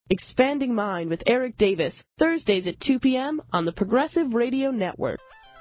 Expanding Mind with Eric Davis, Thursdays at 2 p.m. on the Progressive Radio Network.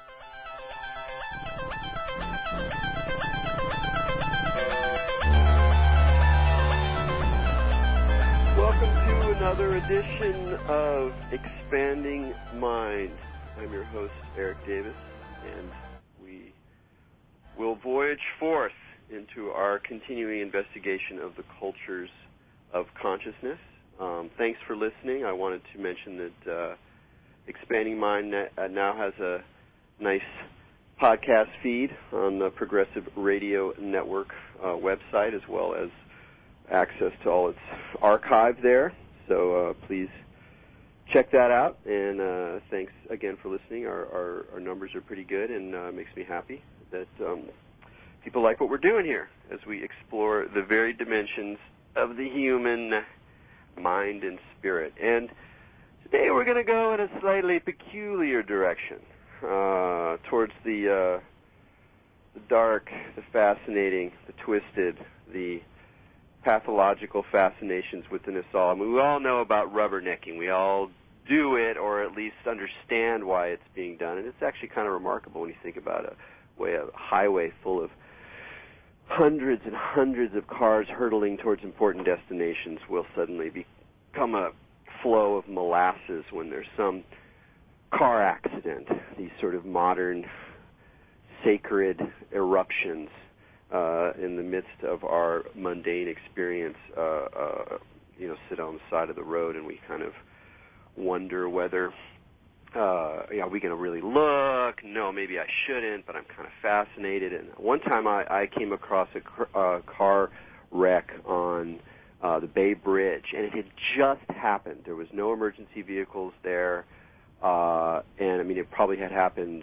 Welcome to another edition of Expanding Mind. I'm your host, Eric Davis, and we will voyage forth into our continuing investigation of the cultures of consciousness. Thanks for listening. I wanted to mention that Expanding Mind now has a nice podcast feed on the Progressive Radio Network website, as well as access to all its archive there. So please check that out. And thanks again for listening. Our numbers are pretty good, and it makes me happy that people like what we're doing here as we explore the varied dimensions of the human mind and spirit. And today we're going to go in a slightly peculiar direction, towards the dark, the fascinating, the twisted, the pathological fascinations within us all. I mean, we all know about rubbernecking. We all do it, or at least understand why it's being done. And it's actually kind of remarkable when you think about a highway full of hundreds and hundreds of cars hurtling towards important destinations will suddenly become a flow of molasses when there's some car accident. These sort of modern sacred eruptions in the midst of our mundane experience, sit on the side of the road, and we kind of wonder whether are we going to really look? No, maybe I shouldn't, but I'm kind of fascinated. And one time I came across a car wreck on the Bay Bridge, and it had just happened. There was no emergency vehicles there, and I mean, it probably had happened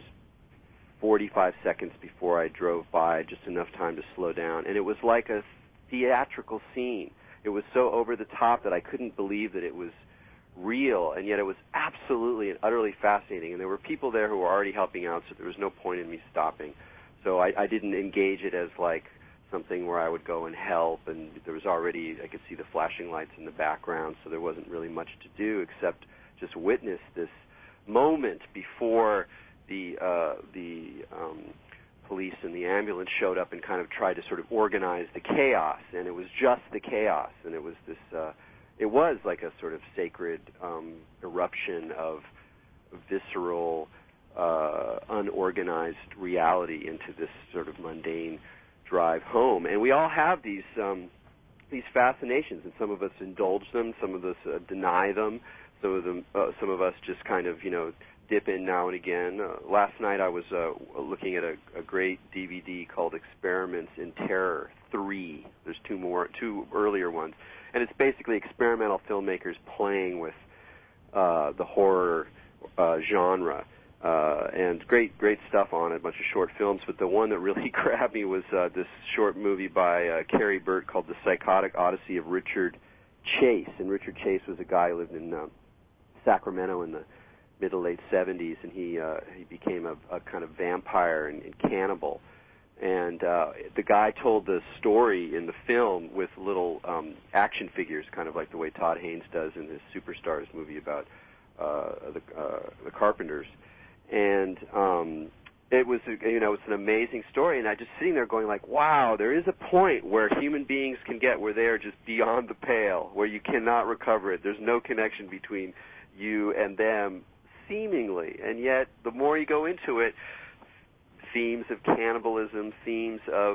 45 seconds before I drove by, just enough time to slow down. And it was like a theatrical scene. It was so over the top that I couldn't believe that it was real, and yet it was absolutely and utterly fascinating. And there were people there who were already helping out, so there was no point in me stopping. So I didn't engage it as like something where I would go and help, and there was already, I could see the flashing lights in the background, so there wasn't really much to do except just witness this moment before the police and the ambulance showed up and kind of tried to sort of organize the chaos. And it was just the chaos, and it was this it was like a sort of sacred eruption of visceral, unorganized reality into this sort of mundane drive home. And we all have these fascinations, and some of us indulge them, some of us deny them, some of us just kind of dip in now and again. Last night I was looking at a great DVD called Experiments in Terror 3. There's two earlier ones. And it's basically experimental filmmakers playing with the horror genre. And great stuff on it, a bunch of short films. But the one that really grabbed me was this short movie by Carrie Burt called The Psychotic Odyssey of Richard Chase. And Richard Chase was a guy who lived in Sacramento in the mid to late 70s, and he became a kind of vampire and cannibal. And the guy told the story in the film with little action figures, kind of like the way Todd Haynes does in his Superstars movie about the Carpenters. And it was, it's an amazing story. And I just sitting there going like, wow, there is a point where human beings can get where they are just beyond the pale, where you cannot recover it. There's no connection between you and them, seemingly. And yet, the more you go into it, themes of cannibalism, themes of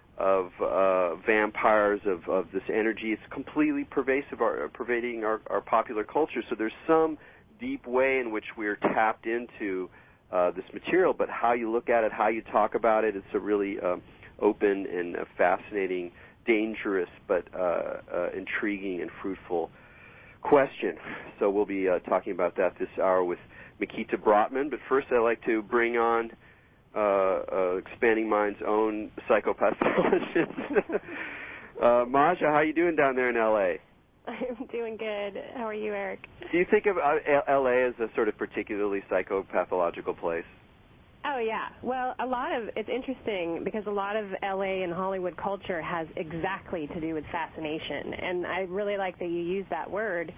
vampires, of this energy, it's completely pervading our popular culture. So there's some deep way in which we're tapped into this material, but how you look at it, how you talk about it, it's a really open and fascinating, dangerous, but intriguing and fruitful question. So we'll be talking about that this hour with Mikita Brotman. But first I'd like to bring on Expanding Mind's own psychopathologist. Maja, how are you doing down there in L.A.? I'm doing good. How are you, Eric? Do you think of L.A. as a sort of particularly psychopathological place? Oh, yeah. Well, it's interesting because a lot of L.A. and Hollywood culture has exactly to do with fascination. And I really like that you use that word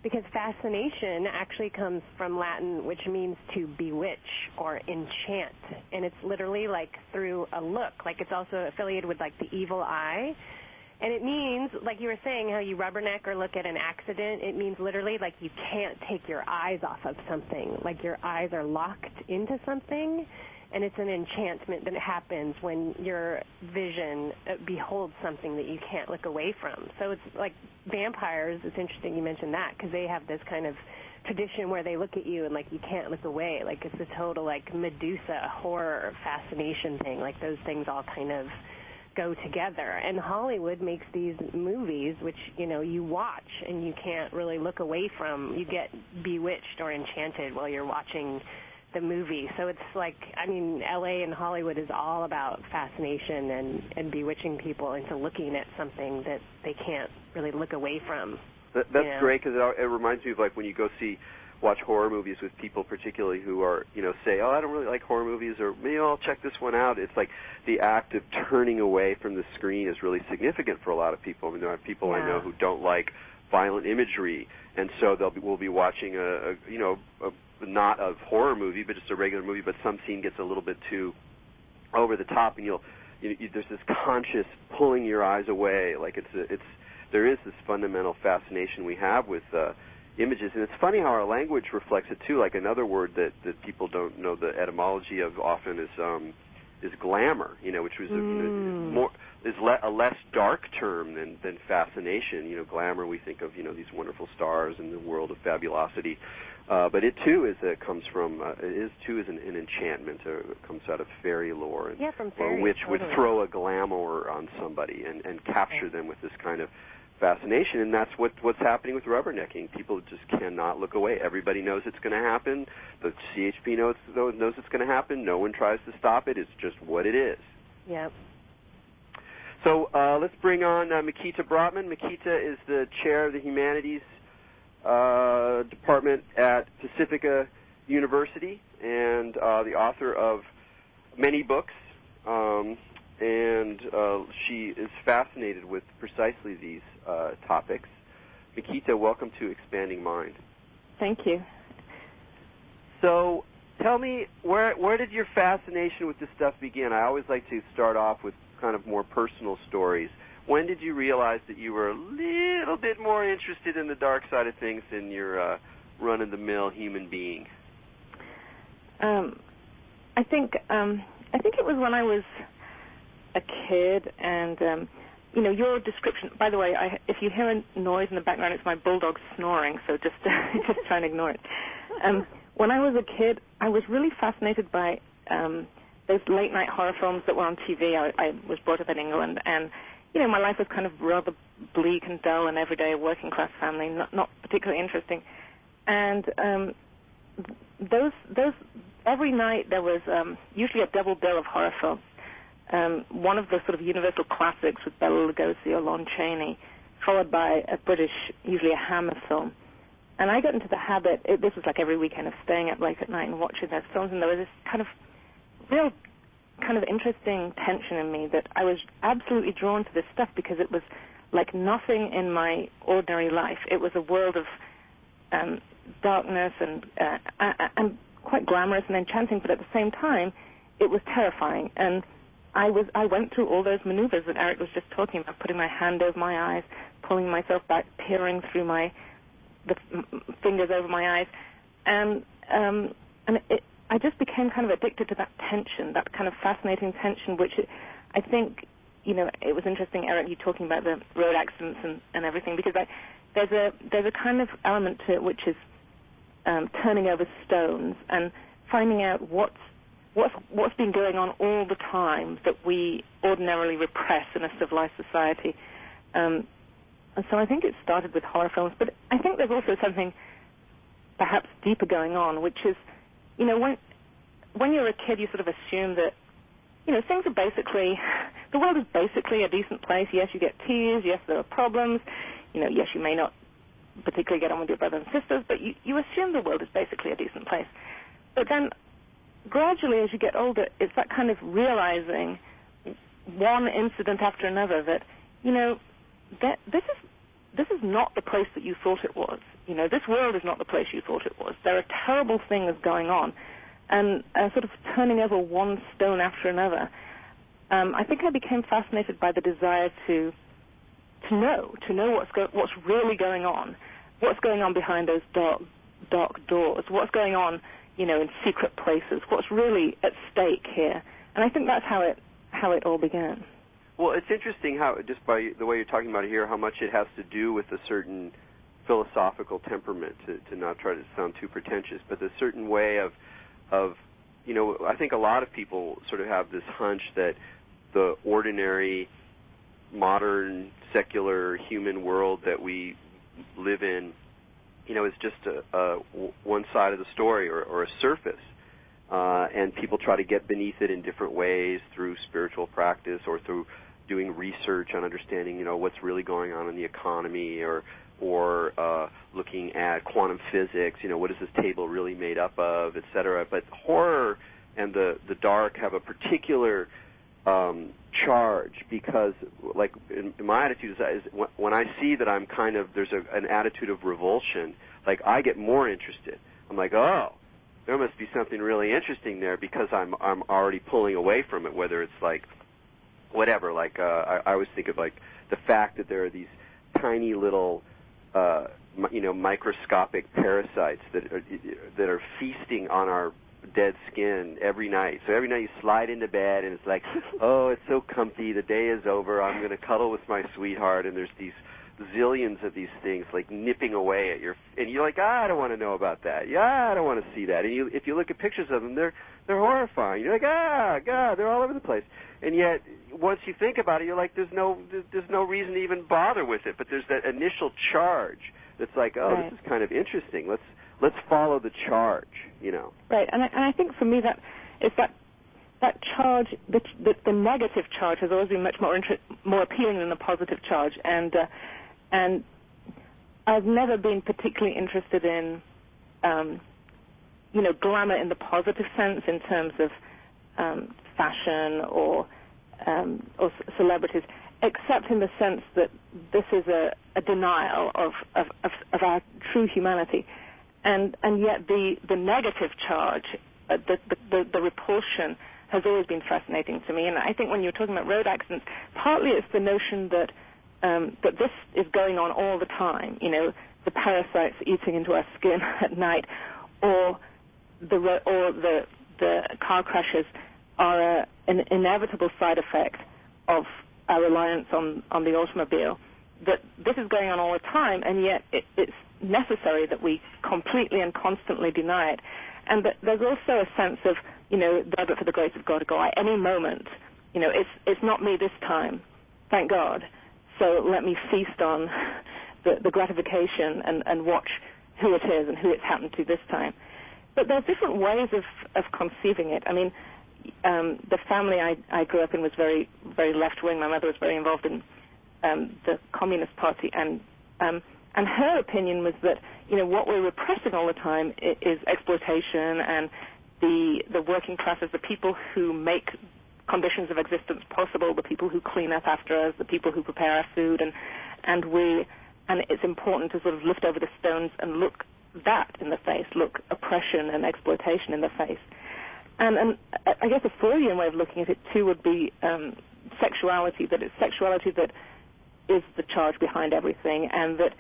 because fascination actually comes from Latin, which means to bewitch or enchant. And it's literally like through a look. Like it's also affiliated with like the evil eye. And it means, like you were saying, how you rubberneck or look at an accident, it means literally like you can't take your eyes off of something. Like your eyes are locked into something. And it's an enchantment that happens when your vision beholds something that you can't look away from. So it's like vampires. It's interesting you mentioned that because they have this kind of tradition where they look at you and like you can't look away. Like it's a total like Medusa horror fascination thing. Like those things all kind of go together. And Hollywood makes these movies which, you know, you watch and you can't really look away from. You get bewitched or enchanted while you're watching the movie. So it's like, I mean, LA and Hollywood is all about fascination and bewitching people into looking at something that they can't really look away from. That's great because it reminds me of like when you go watch horror movies with people particularly who are, you know, say, oh, I don't really like horror movies, or maybe I'll check this one out. It's like the act of turning away from the screen is really significant for a lot of people. I mean, there are people I know who don't like violent imagery, and so we'll be watching not a horror movie, but just a regular movie, but some scene gets a little bit too over the top, and there's this conscious pulling your eyes away. Like there is this fundamental fascination we have with images, and it's funny how our language reflects it too. Like another word that people don't know the etymology of often is glamour, which was a less dark term than fascination. Glamour, we think of these wonderful stars in the world of fabulosity. But it too is an enchantment. It comes out of fairy lore, and from fairies, or a witch totally would throw a glamour on somebody and capture them with this kind of fascination. And that's what's happening with rubbernecking. People just cannot look away. Everybody knows it's going to happen. The CHP knows it's going to happen. No one tries to stop it. It's just what it is. Yep. So let's bring on Mikita Brotman. Mikita is the chair of the Humanities Department at Pacifica University and the author of many books, and she is fascinated with precisely these topics. Mikita, welcome to Expanding Mind. Thank you. So tell me, where did your fascination with this stuff begin? I always like to start off with kind of more personal stories. When did you realize that you were a little bit more interested in the dark side of things than your run-of-the-mill human being? I think it was when I was a kid, and your description. By the way, if you hear a noise in the background, it's my bulldog snoring. So just try and ignore it. When I was a kid, I was really fascinated by those late-night horror films that were on TV. I was brought up in England, and my life was kind of rather bleak and dull and everyday working-class family, not particularly interesting. And those every night there was usually a double bill of horror films. One of the sort of universal classics with Bela Lugosi or Lon Chaney, followed by a British, usually a Hammer film. And I got into the habit, this was like every weekend, of staying up late at night and watching those films, and there was this kind of real kind of interesting tension in me that I was absolutely drawn to this stuff because it was like nothing in my ordinary life. It was a world of darkness and quite glamorous and enchanting, but at the same time, it was terrifying. And I went through all those maneuvers that Eric was just talking about, putting my hand over my eyes, pulling myself back, peering through the fingers over my eyes, and I just became kind of addicted to that tension, that kind of fascinating tension, which I think, it was interesting, Eric, you talking about the road accidents and everything, because there's a kind of element to it which is turning over stones and finding out what's been going on all the time that we ordinarily repress in a civilized society. And so I think it started with horror films, but I think there's also something perhaps deeper going on, which is, when you're a kid, you sort of assume that, things are basically, the world is basically a decent place. Yes, you get teased. Yes, there are problems. Yes, you may not particularly get on with your brothers and sisters, but you assume the world is basically a decent place. But then gradually, as you get older, it's that kind of realizing one incident after another that, that this is not the place that you thought it was. this world is not the place you thought it was. There are terrible things going on, and sort of turning over one stone after another. I think I became fascinated by the desire to know what's really going on, what's going on behind those dark doors, what's going on, in secret places, what's really at stake here. And I think that's how it all began. Well, it's interesting how, just by the way you're talking about it here, how much it has to do with a certain philosophical temperament, to not try to sound too pretentious, but a certain way of I think a lot of people sort of have this hunch that the ordinary, modern, secular human world that we live in, is just one side of the story or a surface. And people try to get beneath it in different ways through spiritual practice or through doing research on understanding, what's really going on in the economy or looking at quantum physics, what is this table really made up of, et cetera. But horror and the dark have a particular charge because, like, in my attitude is when I see that I'm kind of, there's an attitude of revulsion, like I get more interested. I'm like, oh, there must be something really interesting there because I'm already pulling away from it, whether it's like whatever, like I always think of like the fact that there are these tiny little microscopic parasites that are feasting on our dead skin every night. So every night you slide into bed and it's like, oh, it's so comfy, the day is over, I'm going to cuddle with my sweetheart, and there's these zillions of these things like nipping away at your, and you're like, I don't want to know about that. Yeah, I don't want to see that. And if you look at pictures of them, they're horrifying. You're like, God, they're all over the place. And yet, once you think about it, you're like, there's no reason to even bother with it. But there's that initial charge that's like, oh, right. This is kind of interesting. Let's follow the charge, Right, and I think for me that charge, the negative charge has always been much more appealing than the positive charge, and I've never been particularly interested in, glamour in the positive sense in terms of fashion or celebrities, except in the sense that this is a denial of our true humanity. And yet the negative charge, the repulsion, has always been fascinating to me. And I think when you're talking about road accidents, partly it's the notion that this is going on all the time. The parasites eating into our skin at night, or the car crashes are an inevitable side effect of our reliance on the automobile. That this is going on all the time, and yet it's necessary that we completely and constantly deny it. And there's also a sense of, but for the grace of God to go at any moment, it's not me this time, thank God. So let me feast on the gratification and watch who it is and who it's happened to this time. But there's different ways of conceiving it. I mean, the family I grew up in was very, very left-wing. My mother was very involved in the Communist Party, and her opinion was that what we're repressing all the time is exploitation, and the working classes, the people who make conditions of existence possible, the people who clean up after us, the people who prepare our food, and it's important to sort of lift over the stones and look that in the face, look oppression and exploitation in the face. And I guess a Freudian way of looking at it too would be sexuality, that it's sexuality that is the charge behind everything, and that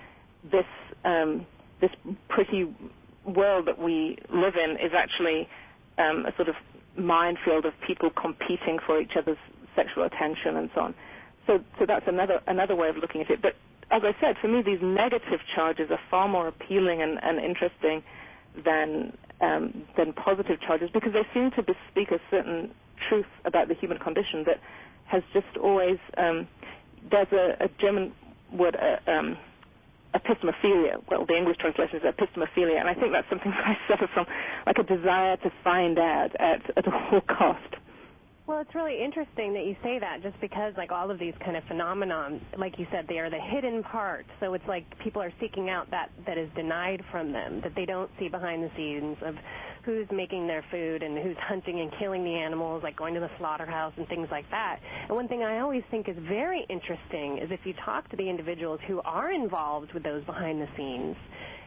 this pretty world that we live in is actually a sort of minefield of people competing for each other's sexual attention and so on. So that's another way of looking at it. But as I said, for me, these negative charges are far more appealing and interesting than positive charges, because they seem to bespeak a certain truth about the human condition that has just always there's a German word, epistemophilia. Well, the English translation is epistemophilia, and I think that's something that I suffer from, like a desire to find out at all cost. Well, it's really interesting that you say that, just because, like, all of these kind of phenomena, like you said, they are the hidden part. So it's like people are seeking out that is denied from them, that they don't see behind the scenes of who's making their food and who's hunting and killing the animals, like going to the slaughterhouse and things like that. And one thing I always think is very interesting is if you talk to the individuals who are involved with those behind the scenes,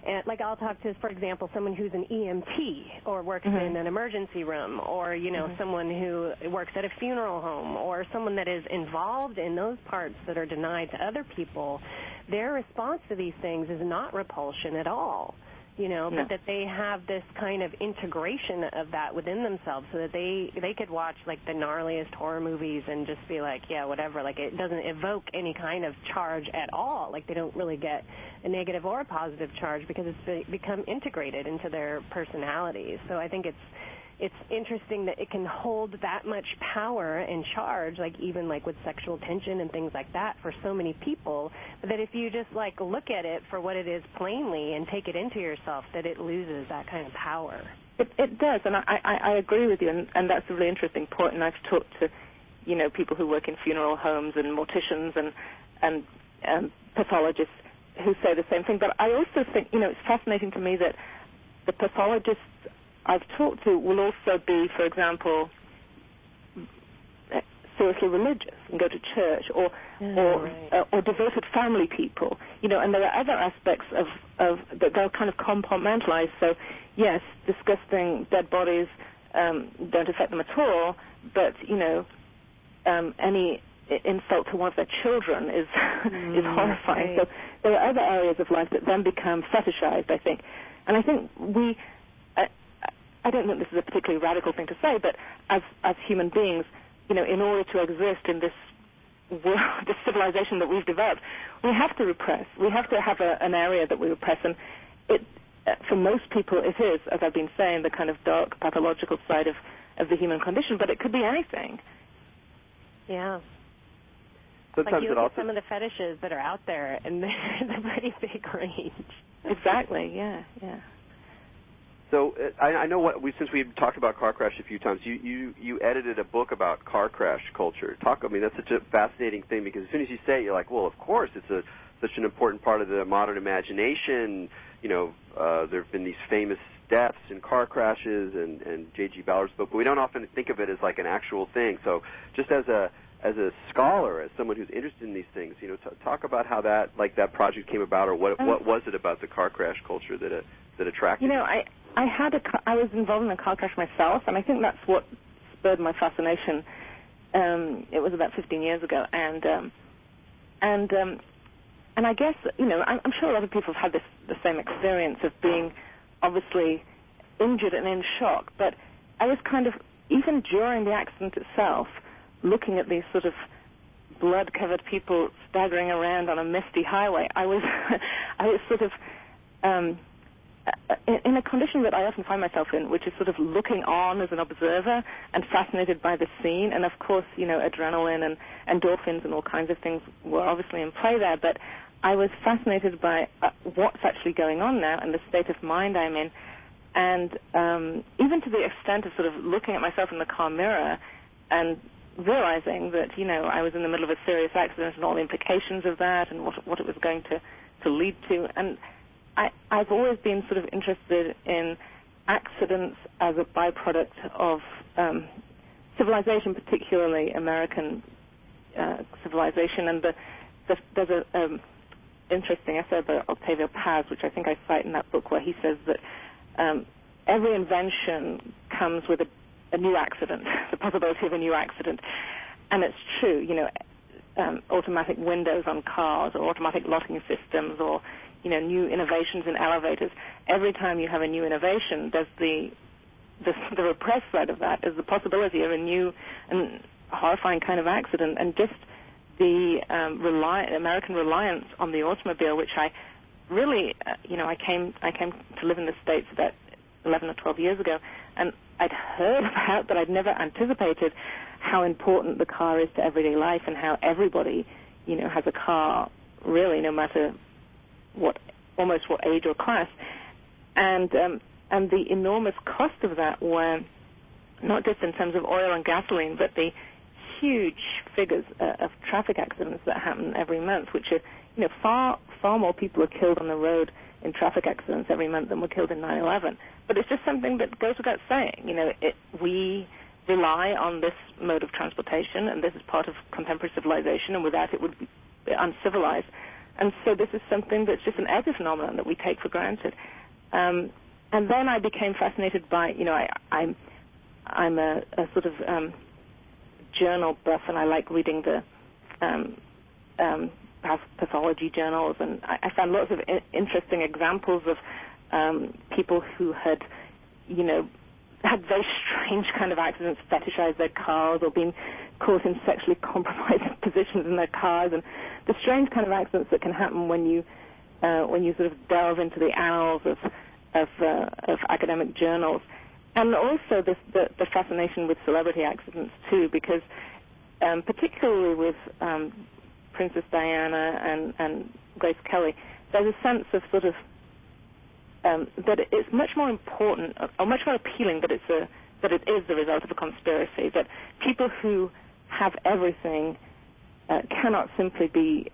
And like I'll talk to, for example, someone who's an EMT or works in an emergency room, or, you know, someone who works at a funeral home, or someone that is involved in those parts that are denied to other people. Their response to these things is not repulsion at all. You know, but that they have this kind of integration of that within themselves, so that they could watch like the gnarliest horror movies and just be like, yeah, whatever. Like, it doesn't evoke any kind of charge at all. Like, they don't really get a negative or a positive charge because it's become integrated into their personalities. So I think it's interesting that it can hold that much power and charge, like even like with sexual tension and things like that for so many people, but that if you just like look at it for what it is plainly and take it into yourself, that it loses that kind of power. It does, and I agree with you, and that's a really interesting point, and I've talked to, you know, people who work in funeral homes and morticians and pathologists who say the same thing, but I also think, you know, it's fascinating to me that the pathologists I've talked to will also be, for example, seriously religious and go to church, or devoted family people, you know. And there are other aspects of that they'll kind of compartmentalize. So, yes, disgusting dead bodies don't affect them at all, but you know, any insult to one of their children is horrifying. Right. So there are other areas of life that then become fetishized, I think, and I think we. I don't think this is a particularly radical thing to say, but as human beings, you know, in order to exist in this world, this civilization that we've developed, we have to repress. We have to have an area that we repress, and for most people it is, as I've been saying, the kind of dark pathological side of the human condition, but it could be anything. Yeah. Sometimes like you look at some of the fetishes that are out there, and they're pretty big range. Exactly, yeah. So I know since we've talked about car crash a few times, you edited a book about car crash culture. That's such a fascinating thing, because as soon as you say it, you're like, well, of course, it's such an important part of the modern imagination. You know, there have been these famous deaths in car crashes and J.G. Ballard's book, but we don't often think of it as like an actual thing. So just as a scholar, as someone who's interested in these things, you know, talk about how that project came about, or what was it about the car crash culture that attracted you? You know, I was involved in a car crash myself, and I think that's what spurred my fascination. It was about 15 years ago, and I guess, you know, I'm sure a lot of people have had the same experience of being obviously injured and in shock. But I was kind of, even during the accident itself, looking at these sort of blood-covered people staggering around on a misty highway. I was sort of in a condition that I often find myself in, which is sort of looking on as an observer and fascinated by the scene. And, of course, you know, adrenaline and endorphins and all kinds of things were obviously in play there. But I was fascinated by what's actually going on now and the state of mind I'm in. And even to the extent of sort of looking at myself in the car mirror and realizing that, you know, I was in the middle of a serious accident and all the implications of that and what it was going to lead to. And I've always been sort of interested in accidents as a byproduct of civilization, particularly American civilization. And there's an interesting essay by Octavio Paz, which I think I cite in that book, where he says that every invention comes with a new accident, the possibility of a new accident. And it's true, you know, automatic windows on cars, or automatic locking systems, or, you know, new innovations in elevators. Every time you have a new innovation, there's the repressed side of that is the possibility of a new and horrifying kind of accident. And just the American reliance on the automobile, which I really, you know, I came to live in the States about 11 or 12 years ago, and I'd heard about, but I'd never anticipated how important the car is to everyday life, and how everybody, you know, has a car, really, no matter almost what age or class, and the enormous cost of that were not just in terms of oil and gasoline, but the huge figures of traffic accidents that happen every month, which are, you know, far more people are killed on the road in traffic accidents every month than were killed in 9/11. But it's just something that goes without saying. You know, we rely on this mode of transportation, and this is part of contemporary civilization, and without it would be uncivilized. And so this is something that's just an everyday phenomenon that we take for granted. And then I became fascinated by, I'm a sort of journal buff, and I like reading the pathology journals, and I found lots of interesting examples of people who had very strange kind of accidents, fetishized their cars, or been caught in sexually compromised positions in their cars, and the strange kind of accidents that can happen when you sort of delve into the annals of academic journals, and also the fascination with celebrity accidents too, because particularly with Princess Diana and Grace Kelly, there's a sense of sort of that it's much more important or much more appealing that it is the result of a conspiracy, that people who have everything cannot simply be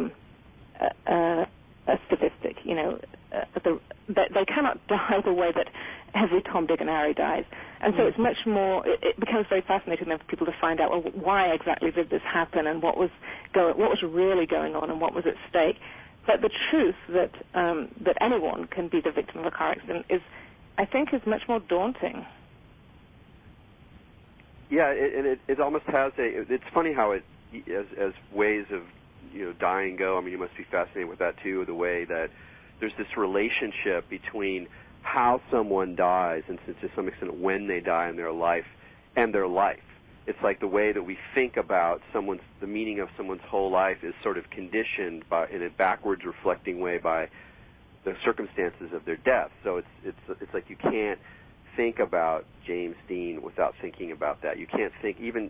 a statistic. They cannot die the way that every Tom, Dick, and Harry dies. And so it's much more. It becomes very fascinating then for people to find out, well, why exactly did this happen, and what was really going on, and what was at stake. But the truth that anyone can be the victim of a car accident is much more daunting. Yeah, it almost has it's funny how it, as ways of dying go. I mean, you must be fascinated with that too, the way that there's this relationship between how someone dies and to some extent when they die in their life and their life. It's like the way that we think about the meaning of someone's whole life is sort of conditioned in a backwards reflecting way by the circumstances of their death. So it's like you can't think about James Dean without thinking about that. You can't think even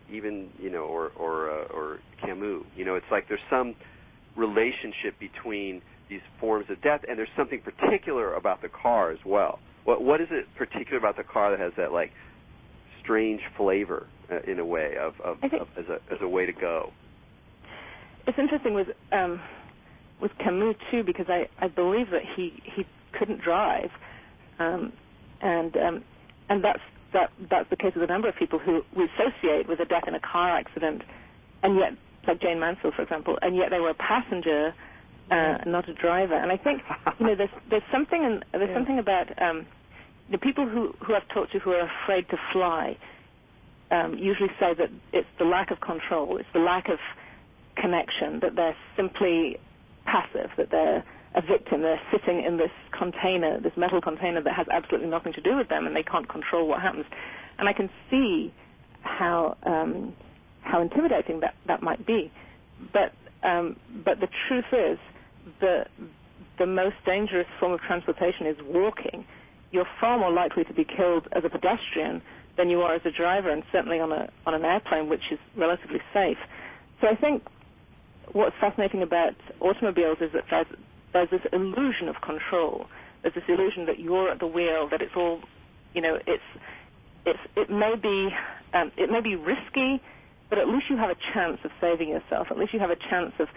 or Camus. It's like there's some relationship between these forms of death, and there's something particular about the car as well. What is it particular about the car that has that like strange flavor in a way as a way to go? It's interesting with Camus too, because I believe that he couldn't drive, and that's the case with a number of people who we associate with a death in a car accident, and yet, like Jane Mansfield, for example, and yet they were a passenger, not a driver. And I think there's something about the people who I've talked to who are afraid to fly usually say that it's the lack of control, it's the lack of connection, that they're simply passive, that they're a victim, they're sitting in this container, this metal container that has absolutely nothing to do with them, and they can't control what happens. And I can see how intimidating that might be. But the truth is the most dangerous form of transportation is walking. You're far more likely to be killed as a pedestrian than you are as a driver, and certainly on an airplane, which is relatively safe. So I think what's fascinating about automobiles is that there's this illusion of control. There's this illusion that you're at the wheel, that it's all, it may be risky, but at least you have a chance of saving yourself. At least you have a chance of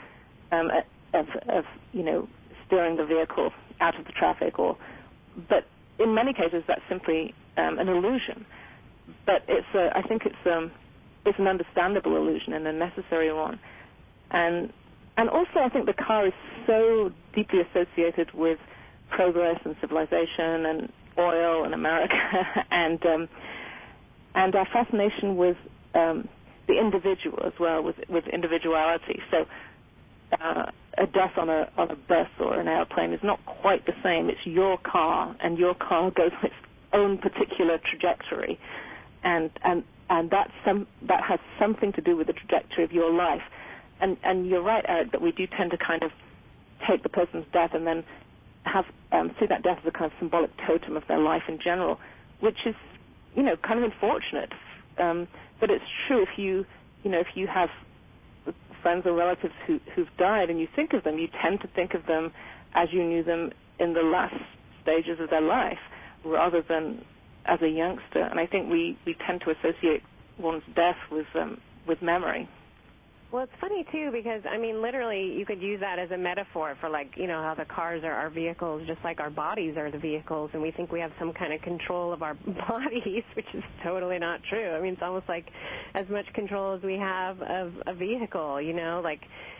steering the vehicle out of the traffic. But in many cases, that's simply an illusion. But I think it's an understandable illusion and a necessary one. And also, I think the car is so deeply associated with progress and civilization and oil and America and our fascination with the individual as well, with individuality. So a death on a bus or an airplane is not quite the same. It's your car, and your car goes on its own particular trajectory, and that has something to do with the trajectory of your life. And you're right, Eric, that we do tend to kind of take the person's death and then have see that death as a kind of symbolic totem of their life in general, which is kind of unfortunate. But it's true if you have friends or relatives who've died and you think of them, you tend to think of them as you knew them in the last stages of their life rather than as a youngster. And I think we tend to associate one's death with memory. Well, it's funny, too, because, I mean, literally, you could use that as a metaphor for, like, how the cars are our vehicles, just like our bodies are the vehicles, and we think we have some kind of control of our bodies, which is totally not true. I mean, it's almost like as much control as we have of a vehicle, like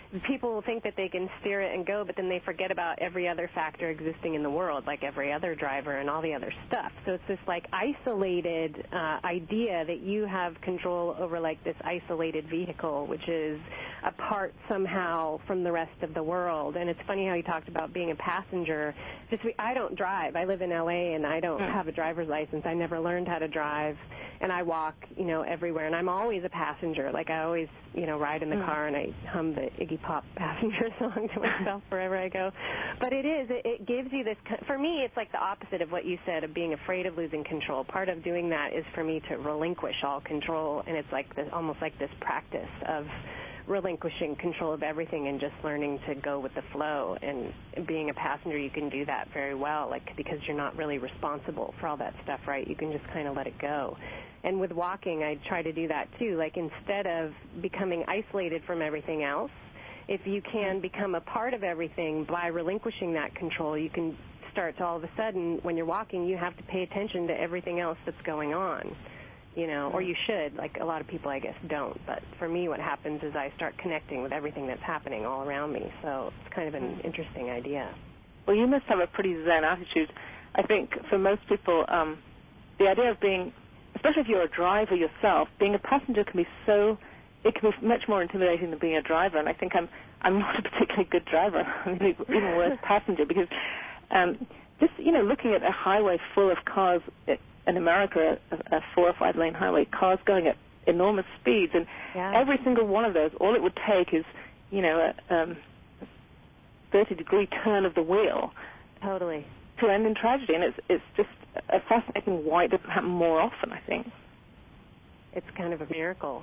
people will think that they can steer it and go, but then they forget about every other factor existing in the world, like every other driver and all the other stuff. So it's this like isolated idea that you have control over like this isolated vehicle, which is apart somehow from the rest of the world. And it's funny how you talked about being a passenger. I don't drive. I live in L.A. and I don't have a driver's license. I never learned how to drive, and I walk, everywhere. And I'm always a passenger. Like I always, ride in the car and I hum the Iggy Pop passenger song to myself wherever I go. But it gives you this, for me, it's like the opposite of what you said of being afraid of losing control. Part of doing that is for me to relinquish all control, and it's like this, almost like this practice of relinquishing control of everything and just learning to go with the flow. And being a passenger, you can do that very well, like because you're not really responsible for all that stuff, right? You can just kind of let it go. And with walking, I try to do that too. Like instead of becoming isolated from everything else, if you can become a part of everything by relinquishing that control, you can start to all of a sudden, when you're walking, you have to pay attention to everything else that's going on. Or you should. Like a lot of people, I guess, don't. But for me, what happens is I start connecting with everything that's happening all around me. So it's kind of an interesting idea. Well, you must have a pretty zen attitude. I think for most people, the idea of being, especially if you're a driver yourself, being a passenger can be much more intimidating than being a driver. And I think I'm not a particularly good driver. I'm an even worse passenger because just, looking at a highway full of cars, in America, a 4 or 5 lane highway, cars going at enormous speeds, and every single one of those, all it would take is, a 30-degree turn of the wheel. Totally. To end in tragedy, and it's just fascinating why it doesn't happen more often, I think. It's kind of a miracle.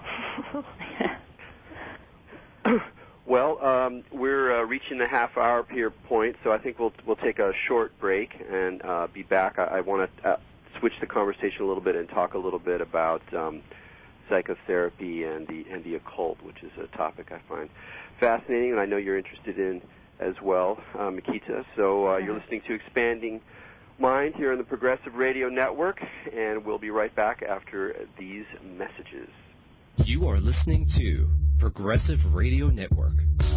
Well, we're reaching the half-hour point, so I think we'll take a short break and be back. I want to switch the conversation a little bit and talk a little bit about psychotherapy and the occult, which is a topic I find fascinating, and I know you're interested in as well, Mikita. So you're listening to Expanding Mind here on the Progressive Radio Network, and we'll be right back after these messages. You are listening to Progressive Radio Network.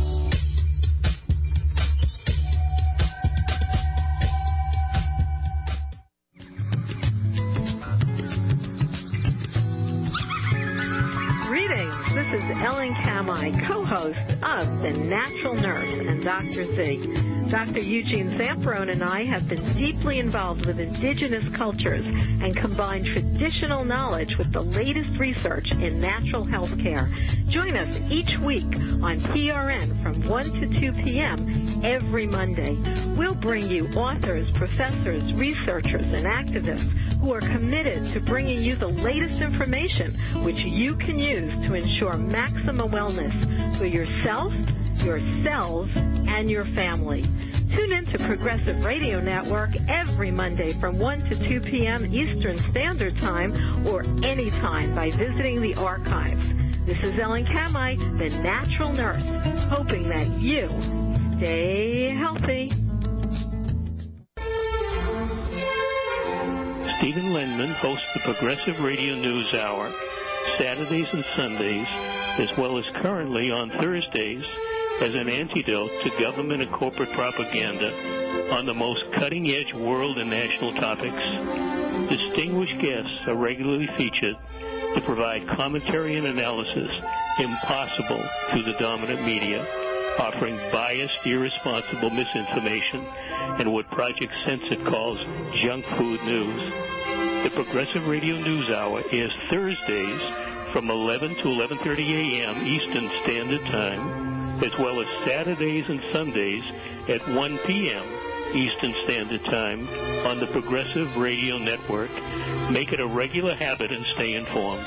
This is Ellen Kamai, co-host of The Natural Nurse and Dr. Z. Dr. Eugene Zamperone and I have been deeply involved with indigenous cultures and combined traditional knowledge with the latest research in natural health care. Join us each week on PRN from 1 to 2 p.m. every Monday. We'll bring you authors, professors, researchers, and activists who are committed to bringing you the latest information which you can use to ensure maximum wellness for yourself, your cells, and your family. Tune in to Progressive Radio Network every Monday from 1 to 2 p.m. Eastern Standard Time or anytime by visiting the archives. This is Ellen Kamai, the Natural Nurse, hoping that you stay healthy. Stephen Lindman hosts the Progressive Radio News Hour, Saturdays and Sundays, as well as currently on Thursdays, as an antidote to government and corporate propaganda on the most cutting-edge world and national topics. Distinguished guests are regularly featured to provide commentary and analysis impossible to the dominant media, offering biased, irresponsible misinformation and what Project Censored calls junk food news. The Progressive Radio News Hour airs Thursdays from 11 to 11:30 a.m. Eastern Standard Time, as well as Saturdays and Sundays at 1 p.m. Eastern Standard Time on the Progressive Radio Network. Make it a regular habit and stay informed.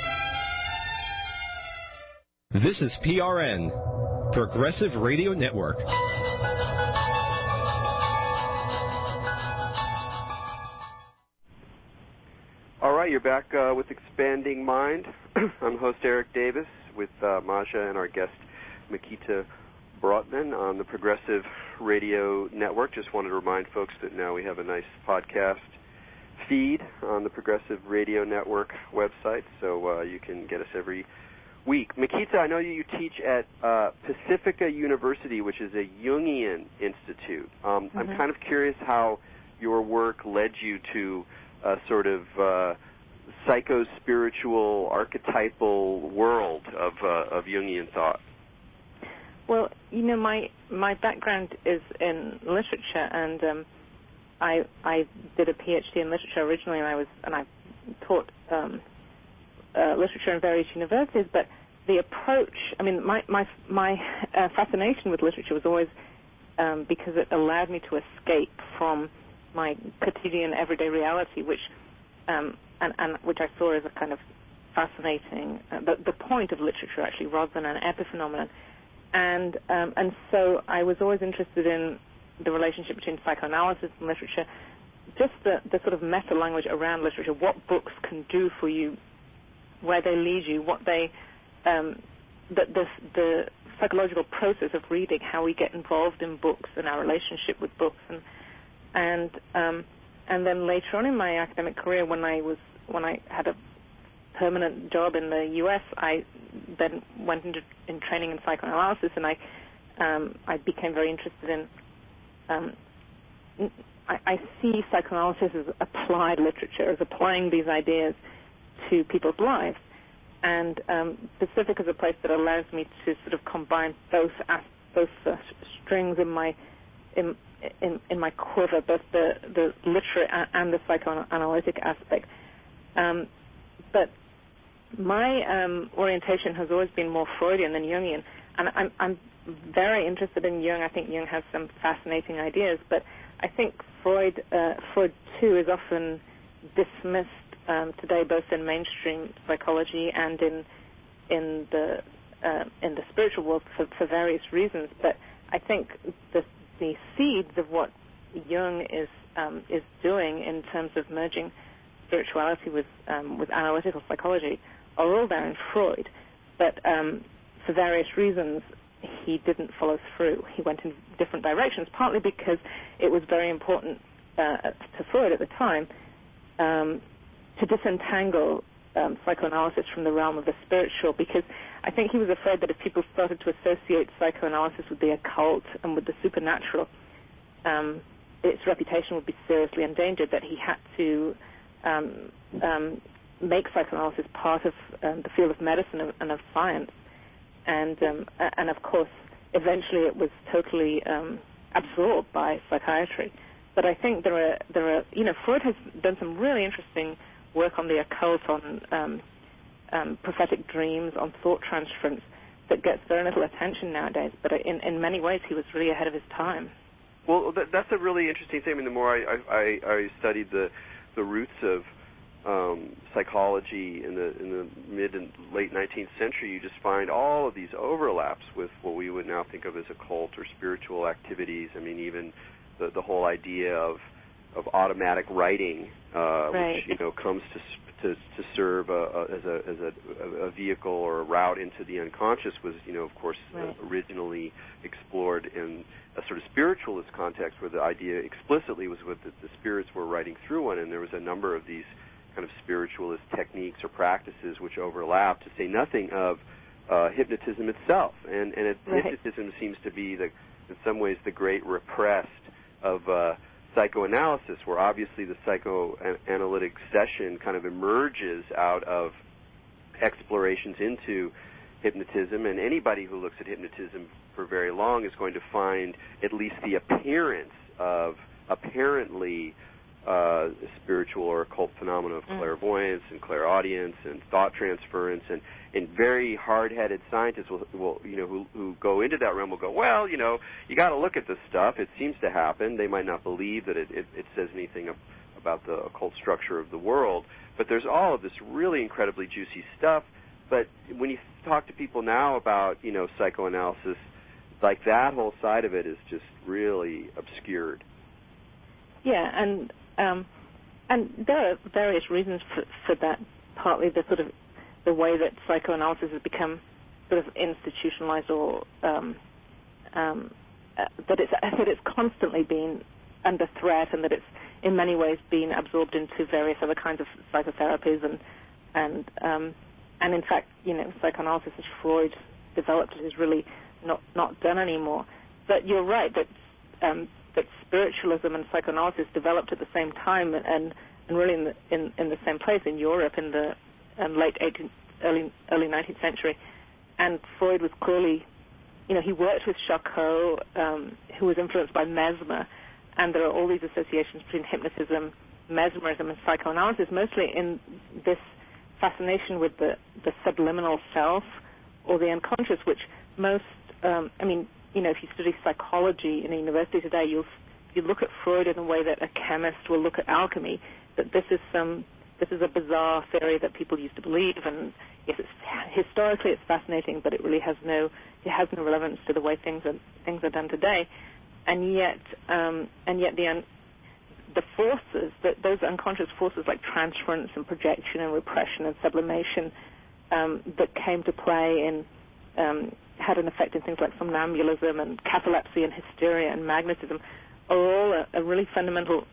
This is PRN, Progressive Radio Network. All right, you're back with Expanding Mind. I'm host Eric Davis with Maja and our guest Mikita Brotman on the Progressive Radio Network. Just wanted to remind folks that now we have a nice podcast feed on the Progressive Radio Network website, so you can get us every week. Mikita, I know you teach at Pacifica University, which is a Jungian institute. I'm kind of curious how your work led you to a sort of psycho-spiritual, archetypal world of Jungian thought. Well, my background is in literature, and I did a PhD in literature originally, and I taught literature in various universities. But the approach, my fascination with literature was always because it allowed me to escape from my quotidian everyday reality, which and which I saw as a kind of fascinating the point of literature actually, rather than an epiphenomenon. And so I was always interested in the relationship between psychoanalysis and literature, just the sort of meta language around literature, what books can do for you, where they lead you, what they the psychological process of reading, how we get involved in books and our relationship with books, and then later on in my academic career, when I had a permanent job in the U.S., I then went in training in psychoanalysis, and I became very interested in. I see psychoanalysis as applied literature, as applying these ideas to people's lives, and Pacific is a place that allows me to sort of combine both strings in my quiver, both the literary and the psychoanalytic aspect. But my orientation has always been more Freudian than Jungian, and I'm very interested in Jung. I think Jung has some fascinating ideas, but I think Freud too is often dismissed today, both in mainstream psychology and in the spiritual world for various reasons. But I think the seeds of what Jung is doing in terms of merging spirituality with analytical psychology are all there in Freud, but for various reasons he didn't follow through. He went in different directions, partly because it was very important to Freud at the time to disentangle psychoanalysis from the realm of the spiritual, because I think he was afraid that if people started to associate psychoanalysis with the occult and with the supernatural, its reputation would be seriously endangered, that he had to make psychoanalysis part of the field of medicine and of science. And of course, eventually it was totally absorbed by psychiatry. But I think there are Freud has done some really interesting work on the occult, on prophetic dreams, on thought transference that gets very little attention nowadays. But in many ways, he was really ahead of his time. Well, that's a really interesting thing. I mean, the more I studied the roots of psychology in the mid and late 19th century, you just find all of these overlaps with what we would now think of as occult or spiritual activities. I mean, even the whole idea of automatic writing, right, which comes to serve as a vehicle or a route into the unconscious, was of course right, originally explored in a sort of spiritualist context, where the idea explicitly was what the spirits were writing through one, and there was a number of these kind of spiritualist techniques or practices which overlap, to say nothing of hypnotism itself. And right, hypnotism seems to be, in some ways, the great repressed of psychoanalysis, where obviously the psychoanalytic session kind of emerges out of explorations into hypnotism, and anybody who looks at hypnotism for very long is going to find at least the appearance of apparently spiritual or occult phenomena of clairvoyance and clairaudience and thought transference, and very hard-headed scientists who go into that realm will go, well, you got to look at this stuff. It seems to happen. They might not believe that it says anything about the occult structure of the world, but there's all of this really incredibly juicy stuff. But when you talk to people now about psychoanalysis, like that whole side of it is just really obscured. Yeah, and there are various reasons for that. Partly the way that psychoanalysis has become sort of institutionalized, or that it's constantly been under threat, and that it's in many ways been absorbed into various other kinds of psychotherapies, and in fact, psychoanalysis as Freud developed it is really not done anymore. But you're right that spiritualism and psychoanalysis developed at the same time and really in the same place in Europe in the late 18th, early 19th century. And Freud was clearly, he worked with Charcot, who was influenced by Mesmer, and there are all these associations between hypnotism, mesmerism, and psychoanalysis, mostly in this fascination with the subliminal self or the unconscious, which most, if you study psychology in a university today, you look at Freud in a way that a chemist will look at alchemy, that this is a bizarre theory that people used to believe, and yes, historically it's fascinating, but it really has no relevance to the way things are done today, and yet the forces, those unconscious forces like transference and projection and repression and sublimation that came to play and had an effect in things like somnambulism and catalepsy and hysteria and magnetism, are all a really fundamentally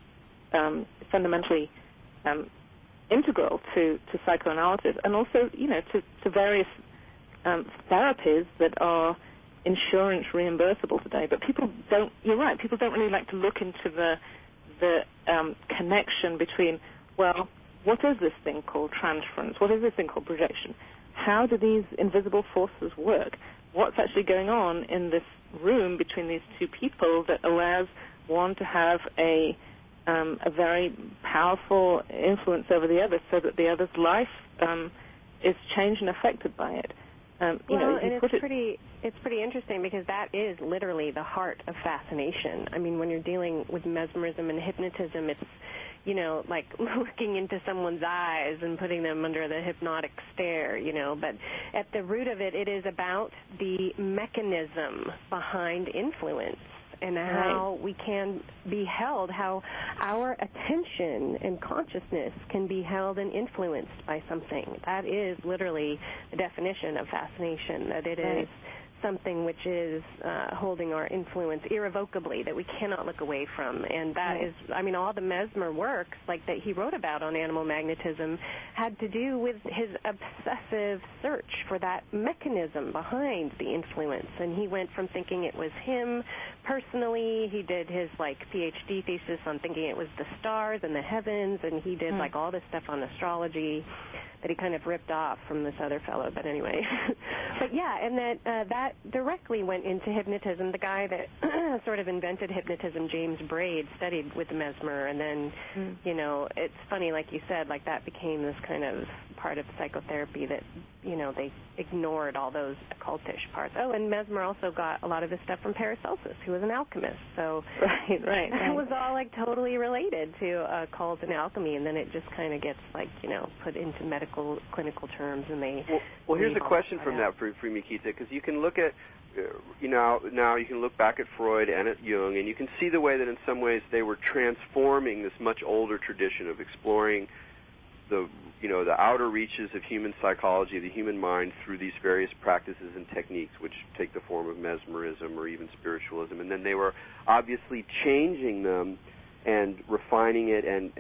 integral to psychoanalysis, and also to various therapies that are insurance reimbursable today. But people don't. You're right. People don't really like to look into the connection between, well, what is this thing called transference? What is this thing called projection? How do these invisible forces work? What's actually going on in this room between these two people that allows one to have a very powerful influence over the other, so that the other's life is changed and affected by it? It's pretty interesting, because that is literally the heart of fascination. I mean, when you're dealing with mesmerism and hypnotism, it's, like looking into someone's eyes and putting them under the hypnotic stare, But at the root of it, it is about the mechanism behind influence and how we can be held, how our attention and consciousness can be held and influenced by something. That is literally the definition of fascination, that it is something which is holding our influence irrevocably, that we cannot look away from. And that is, all the Mesmer works, like that he wrote about on animal magnetism, had to do with his obsessive search for that mechanism behind the influence. And he went from thinking it was him personally. He did his PhD thesis on thinking it was the stars and the heavens, and he did all this stuff on astrology that he kind of ripped off from this other fellow. But anyway, but yeah, and that directly went into hypnotism. The guy that sort of invented hypnotism, James Braid, studied with Mesmer, and then, it's funny, like you said, that became this kind of part of psychotherapy that, they ignored all those occultish parts. Oh, and Mesmer also got a lot of his stuff from Paracelsus, who was an alchemist. So right. It was all totally related to occult and alchemy, and then it just kind of gets put into medical, clinical terms, and they. Well, here's a question from that for Mikita, because you can look at, now you can look back at Freud and at Jung, and you can see the way that in some ways they were transforming this much older tradition of exploring the outer reaches of human psychology, the human mind, through these various practices and techniques, which take the form of mesmerism or even spiritualism. And then they were obviously changing them and refining it and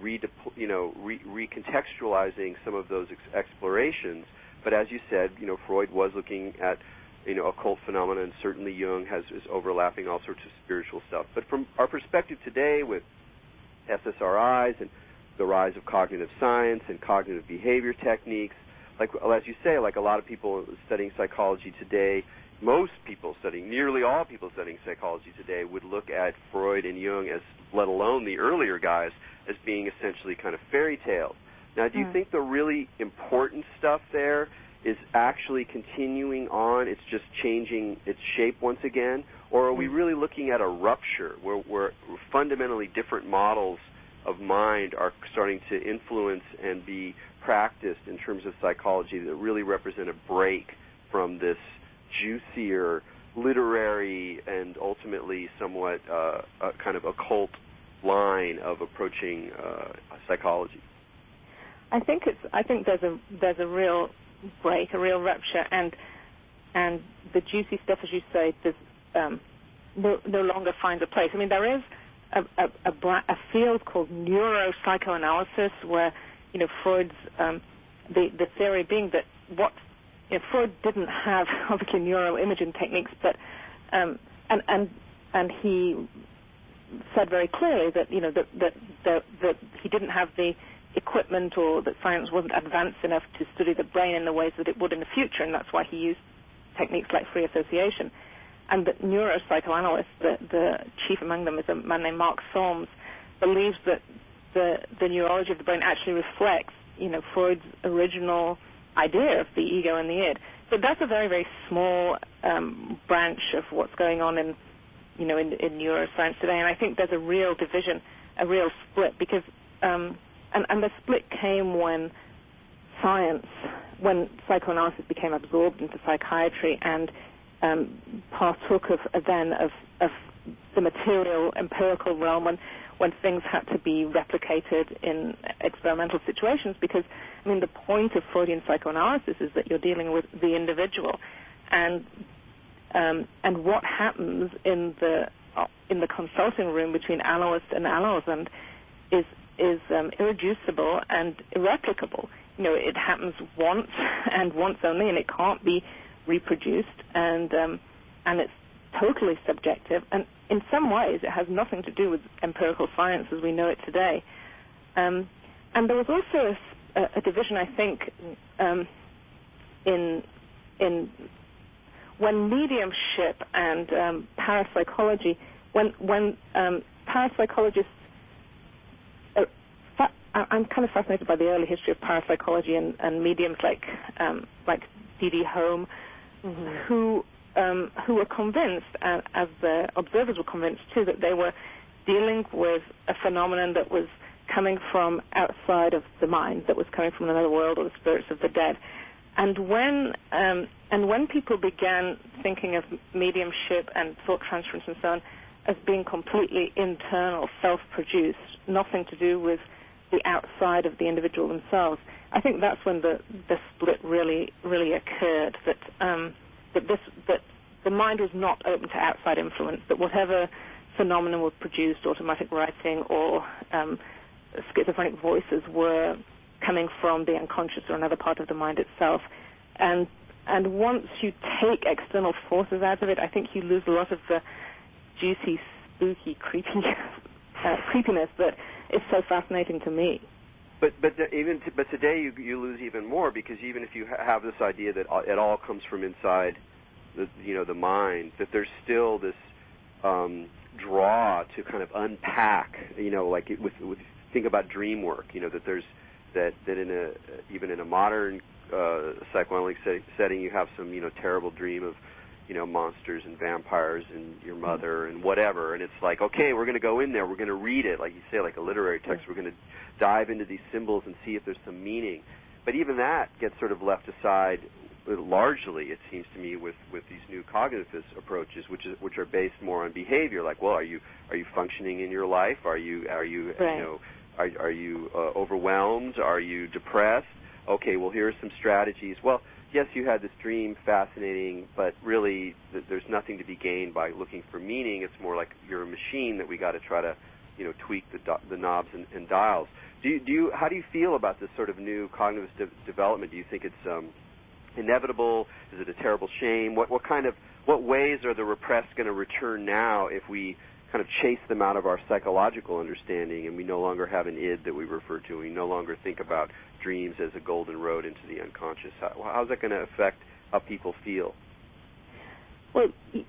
recontextualizing some of those explorations. But as you said, Freud was looking at occult phenomena, and certainly Jung is overlapping all sorts of spiritual stuff. But from our perspective today, with SSRIs and the rise of cognitive science and cognitive behavior techniques, as you say, a lot of people studying psychology today, nearly all people studying psychology today would look at Freud and Jung, as, let alone the earlier guys, as being essentially kind of fairy tales. Now, do you think the really important stuff there is actually continuing on, it's just changing its shape once again, or are we really looking at a rupture where fundamentally different models of mind are starting to influence and be practiced in terms of psychology that really represent a break from this juicier, literary, and ultimately somewhat kind of occult line of approaching psychology? I think there's a real break, a real rupture, and the juicy stuff, as you say, no longer finds a place. There is a field called neuropsychoanalysis, where Freud's the theory being that Freud didn't have obviously neuroimaging techniques, but and he said very clearly that that he didn't have the equipment, or that science wasn't advanced enough to study the brain in the ways that it would in the future, and that's why he used techniques like free association. And that neuropsychoanalysts, the chief among them is a man named Mark Solms, believes that the neurology of the brain actually reflects, Freud's original idea of the ego and the id. So that's a very, very small branch of what's going on in neuroscience today. And I think there's a real division, a real split, because and the split came when psychoanalysis became absorbed into psychiatry and partook of the material, empirical realm, when things had to be replicated in experimental situations. Because, the point of Freudian psychoanalysis is that you're dealing with the individual, and what happens in the consulting room between analyst and analysand is irreducible and irreplicable. It happens once and once only, and it can't be reproduced, and it's totally subjective, and in some ways it has nothing to do with empirical science as we know it today. And there was also a division, I think, in when mediumship and parapsychology, when parapsychologists, I'm kind of fascinated by the early history of parapsychology and mediums like D.D. Home, who were convinced, as the observers were convinced too, that they were dealing with a phenomenon that was coming from outside of the mind, that was coming from another world, or the spirits of the dead. And when people began thinking of mediumship and thought transference and so on as being completely internal, self-produced, nothing to do with the outside of the individual themselves, I think that's when the split really occurred. That the mind was not open to outside influence. That whatever phenomenon was produced, automatic writing or schizophrenic voices, were coming from the unconscious or another part of the mind itself. And once you take external forces out of it, I think you lose a lot of the juicy, spooky, creepiness that is so fascinating to me. But today you lose even more, because even if you have this idea that it all comes from inside the mind, that there's still this draw to kind of unpack, like with think about dream work, that there's that even in a modern psychoanalytic setting, you have some terrible dream of monsters and vampires and your mother and whatever, and it's like, okay, we're going to go in there, we're going to read it, like you say, like a literary text, we're going to dive into these symbols and see if there's some meaning. But even that gets sort of left aside largely, it seems to me, with these new cognitivist approaches, which are based more on behavior. Like, well, are you functioning in your life? Are you right. Are you overwhelmed? Are you depressed? Okay, well, here are some strategies. Well, yes, you had this dream, fascinating, but really there's nothing to be gained by looking for meaning. It's more like you're a machine that we got to try to, tweak the knobs and dials. How do you feel about this sort of new cognitive development? Do you think it's inevitable? Is it a terrible shame? What ways are the repressed going to return now if we kind of chase them out of our psychological understanding and we no longer have an id that we refer to? We no longer think about dreams as a golden road into the unconscious. How's that going to affect how people feel? Well,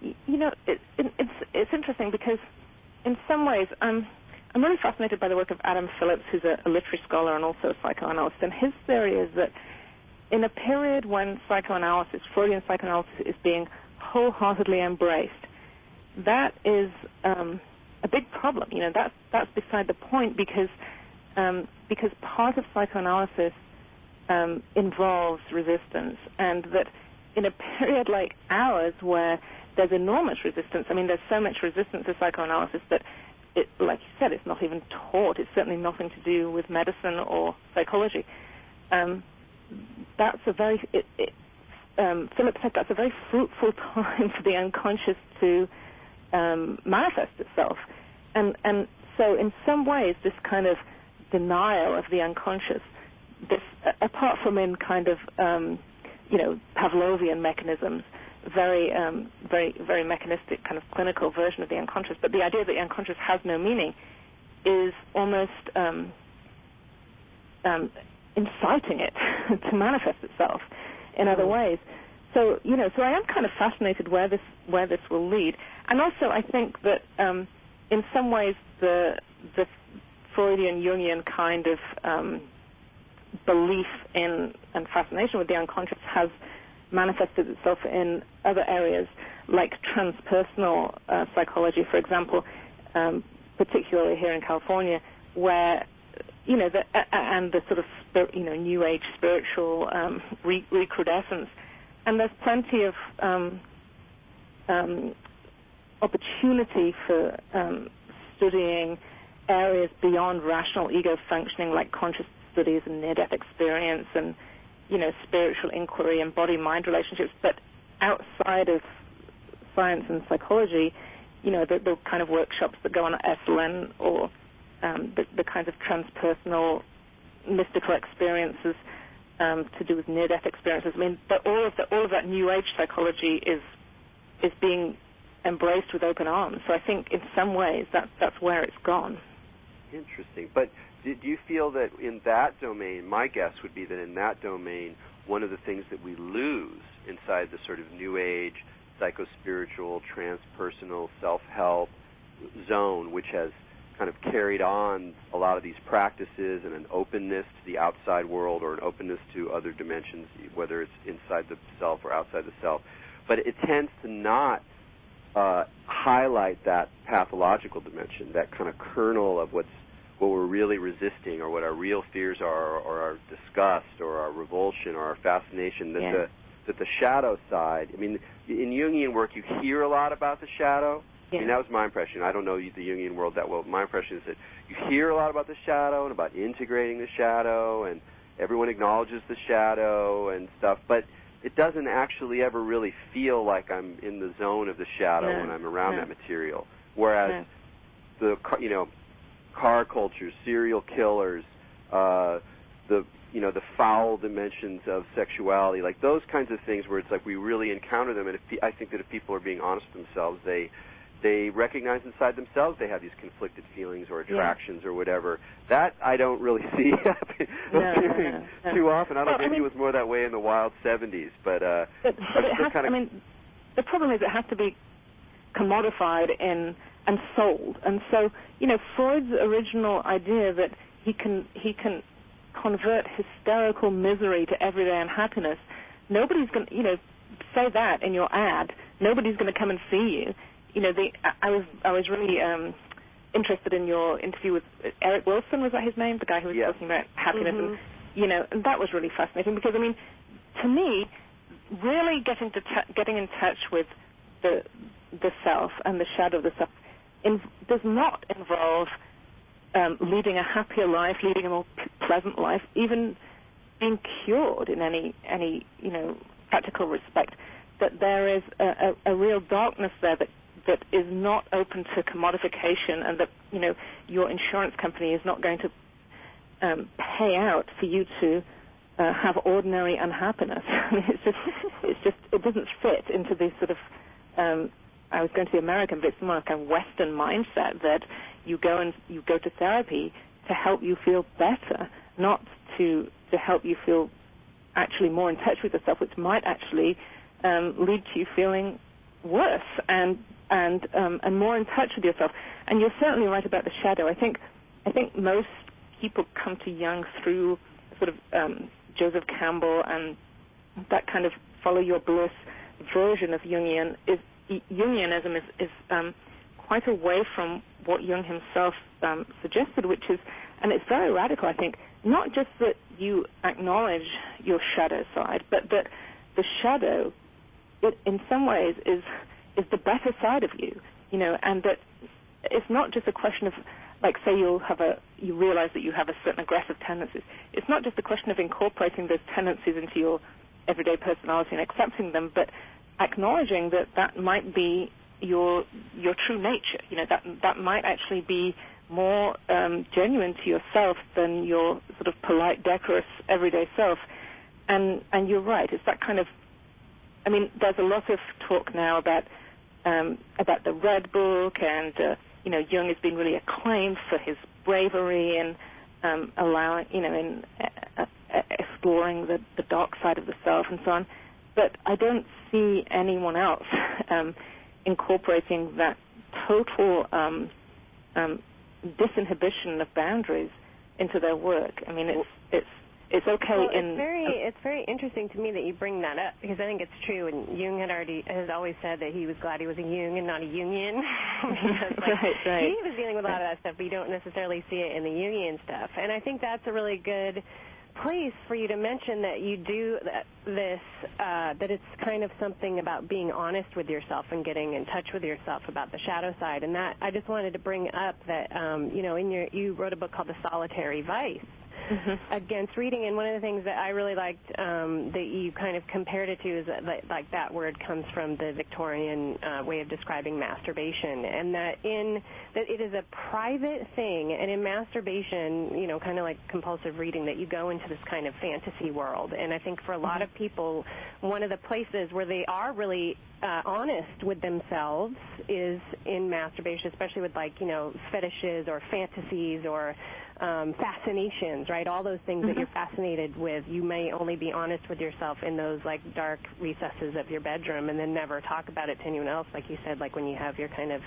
it's interesting, because in some ways I'm really fascinated by the work of Adam Phillips, who's a literary scholar and also a psychoanalyst, and his theory is that in a period when Freudian psychoanalysis is being wholeheartedly embraced, that is a big problem. That's beside the point, because part of psychoanalysis involves resistance, and that in a period like ours where there's enormous resistance, there's so much resistance to psychoanalysis that, like you said, it's not even taught. It's certainly nothing to do with medicine or psychology. That's a very, Philip said that's a very fruitful time for the unconscious to manifest itself. And so in some ways, this kind of denial of the unconscious, this, apart from in kind of Pavlovian mechanisms, very mechanistic kind of clinical version of the unconscious. But the idea that the unconscious has no meaning is almost inciting it to manifest itself in other ways. So I am kind of fascinated where this will lead. And also, I think that in some ways the Freudian, Jungian kind of belief in and fascination with the unconscious has manifested itself in other areas, like transpersonal psychology, for example, particularly here in California, where and the sort of New Age spiritual recrudescence, and there's plenty of opportunity for studying areas beyond rational ego functioning, like conscious studies and near-death experience and spiritual inquiry and body-mind relationships. But outside of science and psychology, the kind of workshops that go on at Esalen, or the kinds of transpersonal mystical experiences to do with near-death experiences. I mean, but all of that New Age psychology is being embraced with open arms. So I think in some ways that's where it's gone. Interesting. But do you feel that in that domain, my guess would be that in that domain, one of the things that we lose inside the sort of New Age, psychospiritual, transpersonal, self-help zone, which has kind of carried on a lot of these practices and an openness to the outside world or an openness to other dimensions, whether it's inside the self or outside the self, but it tends to not highlight that pathological dimension, that kind of kernel of what we're really resisting, or what our real fears are, or our disgust, or our revulsion, or our fascination. That the shadow side. I mean, in Jungian work, you hear a lot about the shadow. I mean, that was my impression. I don't know the Jungian world that well. My impression is that you hear a lot about the shadow and about integrating the shadow, and everyone acknowledges the shadow and stuff, but it doesn't actually ever really feel like I'm in the zone of the shadow when I'm around that material. Whereas the car culture, serial killers, the foul dimensions of sexuality, like those kinds of things where it's like we really encounter them, and I think that if people are being honest with themselves, they recognize inside themselves they have these conflicted feelings or attractions or whatever. That I don't really see appearing too often. I don't know, maybe it was more that way in the wild 70s, but the problem is it has to be commodified and sold. And so, Freud's original idea that he can convert hysterical misery to everyday unhappiness, nobody's going to, say that in your ad. Nobody's going to come and see you. I was really interested in your interview with Eric Wilson, was that his name? The guy who was talking about happiness, and that was really fascinating because, to me, really getting in touch with the self and the shadow of the self does not involve leading a happier life, leading a more pleasant life, even being cured in any practical respect. That there is a real darkness there that is not open to commodification, and that your insurance company is not going to pay out for you to have ordinary unhappiness. It doesn't fit into this sort of I was going to the American, but it's more like a Western mindset that you go to therapy to help you feel better, not to help you feel actually more in touch with yourself, which might actually lead to you feeling worse and more in touch with yourself. And you're certainly right about the shadow. I think most people come to Jung through sort of Joseph Campbell and that kind of follow your bliss version of Jungianism is quite away from what Jung himself suggested, which is, and it's very radical, I think, not just that you acknowledge your shadow side, but that the shadow, in some ways, is the better side of you, and that it's not just a question of, like, say you realize that you have a certain aggressive tendencies. It's not just a question of incorporating those tendencies into your everyday personality and accepting them, but acknowledging that might be your true nature. That might actually be more genuine to yourself than your sort of polite, decorous, everyday self. And you're right. It's that kind of, I mean, there's a lot of talk now about the Red Book, and Jung has been really acclaimed for his bravery and allowing, in exploring the dark side of the self and so on. But I don't see anyone else incorporating that total disinhibition of boundaries into their work. I mean, it's okay. Well, it's very interesting to me that you bring that up, because I think it's true. And Jung has always said that he was glad he was a Jung and not a Jungian. Because, right. He was dealing with a lot of that stuff, but you don't necessarily see it in the Jungian stuff. And I think that's a really good place for you to mention that you do this, that it's kind of something about being honest with yourself and getting in touch with yourself about the shadow side. And that I just wanted to bring up that, you wrote a book called The Solitary Vice. Mm-hmm. Against reading, and one of the things that I really liked that you kind of compared it to is that word comes from the Victorian way of describing masturbation, and that it is a private thing, and in masturbation, kind of like compulsive reading, that you go into this kind of fantasy world. And I think for a lot of people, one of the places where they are really honest with themselves is in masturbation, especially with fetishes or fantasies or fascinations, right? All those things that you're fascinated with, you may only be honest with yourself in those dark recesses of your bedroom, and then never talk about it to anyone else, like you said, when you have your kind of,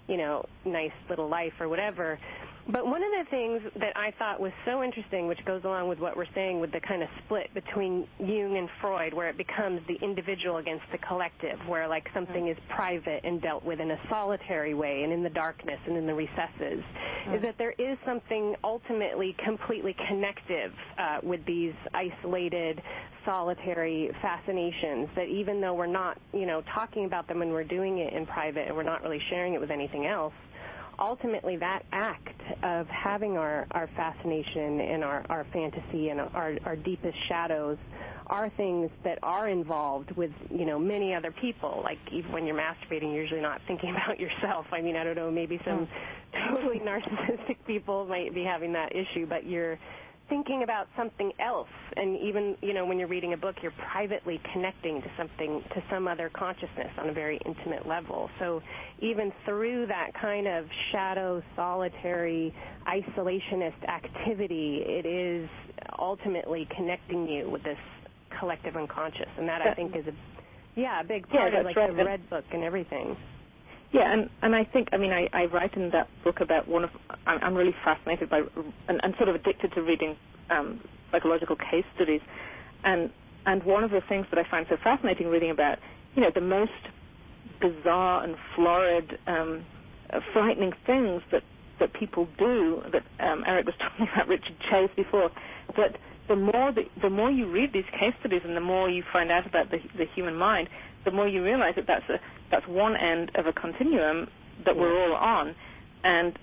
nice little life or whatever. But one of the things that I thought was so interesting, which goes along with what we're saying with the kind of split between Jung and Freud, where it becomes the individual against the collective, where something is private and dealt with in a solitary way and in the darkness and in the recesses, is that there is something ultimately completely connective with these isolated, solitary fascinations, that even though we're not, talking about them and we're doing it in private and we're not really sharing it with anything else, ultimately that act of having our fascination and our fantasy and our deepest shadows are things that are involved with, many other people. Even when you're masturbating, you're usually not thinking about yourself. I mean, I don't know, maybe some totally narcissistic people might be having that issue, but you're thinking about something else. And even, when you're reading a book, you're privately connecting to some other consciousness on a very intimate level. So even through that kind of shadow, solitary, isolationist activity, it is ultimately connecting you with this collective unconscious. And that I think is a big part of the Red Book and everything. Yeah, and I think, I write in that book about I'm really fascinated by and sort of addicted to reading psychological case studies, and one of the things that I find so fascinating reading about, the most bizarre and florid, frightening things that people do, that Eric was talking about Richard Chase before, that the more you read these case studies and the more you find out about the human mind, the more you realize that that's one end of a continuum that we're all on. And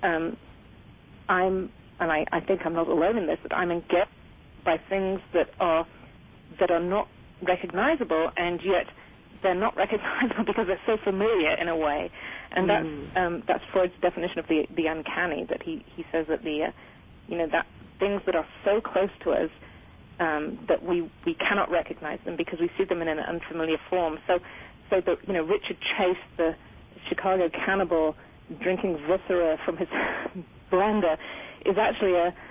I think I'm not alone in this, that I'm engaged by things that are not recognizable, and yet they're not recognizable because they're so familiar in a way. And that's Freud's definition of the uncanny, that he says that that things that are so close to us that we cannot recognize them because we see them in an unfamiliar form. So Richard Chase, the Chicago cannibal, drinking viscera from his blender, is actually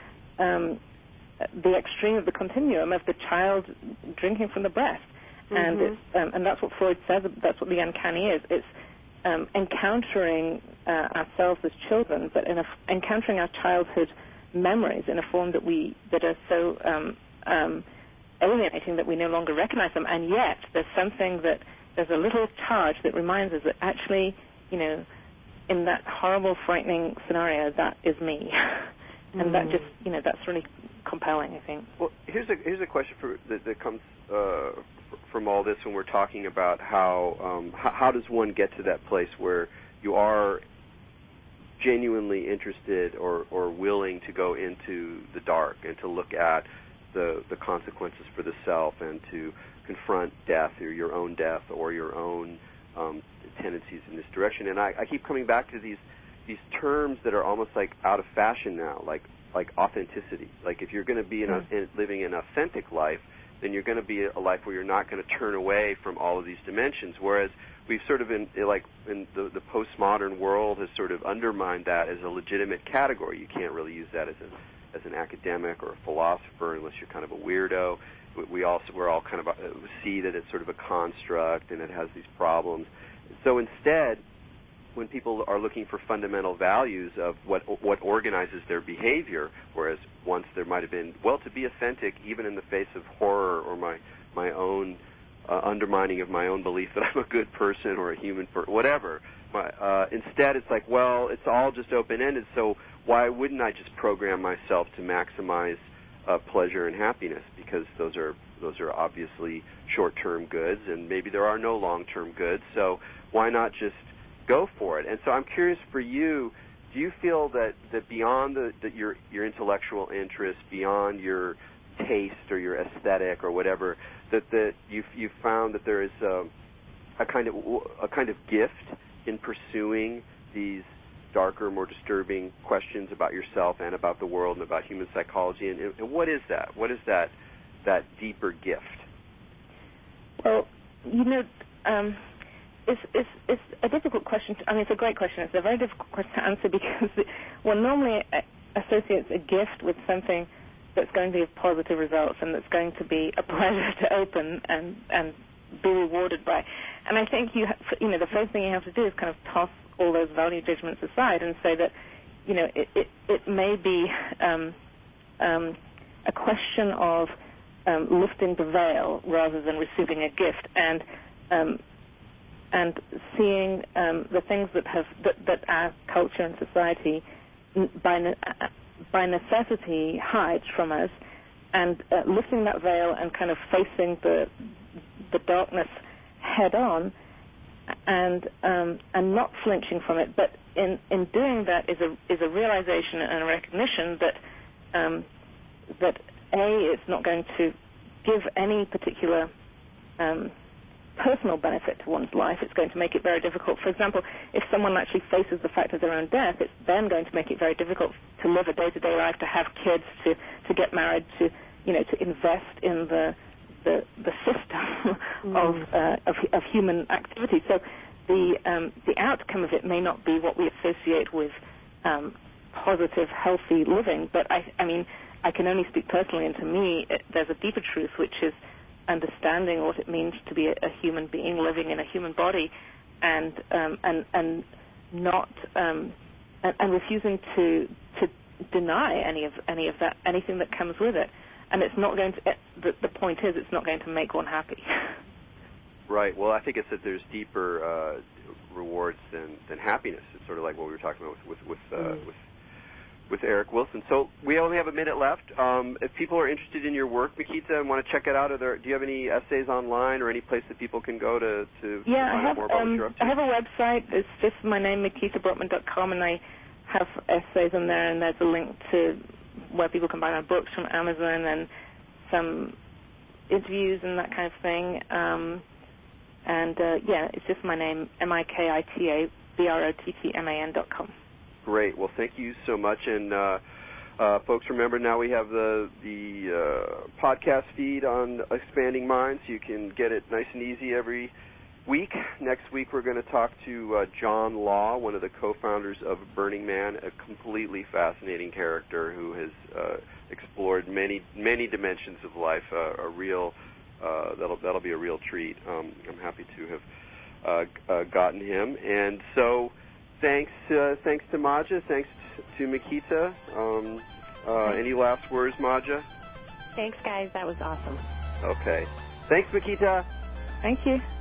the extreme of the continuum of the child drinking from the breast. And that's what Freud says. That's what the uncanny is. It's encountering ourselves as children, but encountering our childhood memories in a form that are so alienating that we no longer recognize them. And yet there's a little charge that reminds us that actually, in that horrible, frightening scenario, that is me. And that just, that's really compelling, I think. Well, here's a question that comes from all this when we're talking about how does one get to that place where you are genuinely interested or willing to go into the dark and to look at the consequences for the self and to confront death or your own death or your own tendencies in this direction. And I keep coming back to these terms that are almost like out of fashion now, like authenticity. Like if you're going to be living an authentic life, then you're going to be a life where you're not going to turn away from all of these dimensions. Whereas we've sort of in the postmodern world has sort of undermined that as a legitimate category. You can't really use that as an academic or a philosopher unless you're kind of a weirdo. We're all kind of see that it's sort of a construct and it has these problems. So instead, when people are looking for fundamental values of what organizes their behavior, whereas once there might have been, well, to be authentic even in the face of horror or my own undermining of my own belief that I'm a good person or a human person, whatever. Instead, it's like, well, it's all just open-ended, so why wouldn't I just program myself to maximize pleasure and happiness? Because those are obviously short-term goods, and maybe there are no long-term goods, so why not just go for it? And so I'm curious for you, do you feel that beyond your intellectual interest, beyond your taste or your aesthetic or whatever, that you've found that there is a kind of gift in pursuing these darker, more disturbing questions about yourself and about the world and about human psychology? And what is that? What is that deeper gift? Well, it's a difficult question. It's a great question. It's a very difficult question to answer because one normally associates a gift with something that's going to give positive results and that's going to be a pleasure to open and be rewarded by. And I think the first thing you have to do is kind of toss all those value judgments aside and say that, it may be a question of lifting the veil rather than receiving a gift, and seeing the things that our culture and society by necessity hides from us, and lifting that veil and kind of facing the darkness head on, and not flinching from it. But in doing that is a realization and a recognition that it's not going to give any particular personal benefit to one's life. It's going to make it very difficult. For example, if someone actually faces the fact of their own death, it's then going to make it very difficult to live a day-to-day life, to have kids, to get married, to invest in the system of human activity. So the outcome of it may not be what we associate with positive, healthy living. But I can only speak personally, and to me, there's a deeper truth, which is understanding what it means to be a human being living in a human body, and not and refusing to deny any of that, anything that comes with it. And it's not going to. The point is, it's not going to make one happy. Right. Well, I think it's that there's deeper rewards than happiness. It's sort of like what we were talking about with Eric Wilson. So we only have a minute left. If people are interested in your work, Mikita, and want to check it out, do you have any essays online or any place that people can go to find out more about what you're up to? I have a website. It's just my name, MikitaBrotman.com, and I have essays on there, and there's a link to where people can buy my books from Amazon and some interviews and that kind of thing. It's just my name, MikitaBrottman.com. Great. Well, thank you so much. And folks, remember now we have the podcast feed on Expanding Minds. You can get it nice and easy every week. Next week we're going to talk to John Law, one of the co-founders of Burning Man, a completely fascinating character who has explored many dimensions of life. That'll be a real treat. I'm happy to have gotten him. And so thanks to Maja. Thanks to Mikita. Any last words, Maja? Thanks, guys. That was awesome. Okay. Thanks, Mikita. Thank you.